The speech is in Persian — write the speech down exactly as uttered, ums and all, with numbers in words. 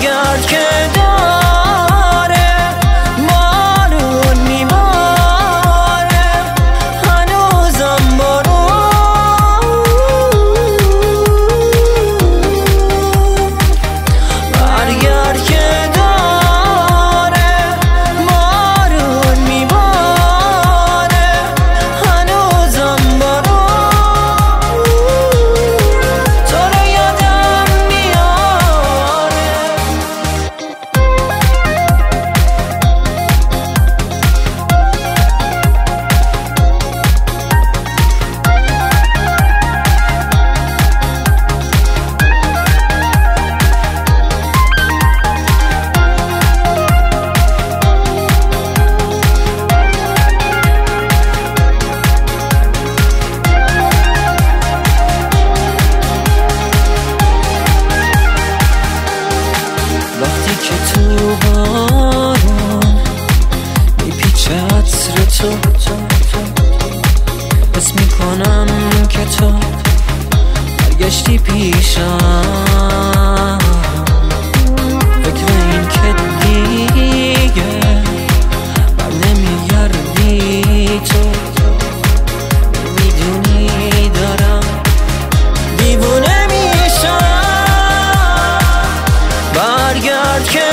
برگرد که داره بارون میباره هنوزم بارون برگرد که داره بارون میباره هنوزم بارون تو رو یادم میاره وقتی که تو بارون میپیچه عطر تو حس میکنم که تو برگشتی پیشم فکر این که دیگه بر نمیگردی تو میدونی دارم دیوونه میشم برگرد که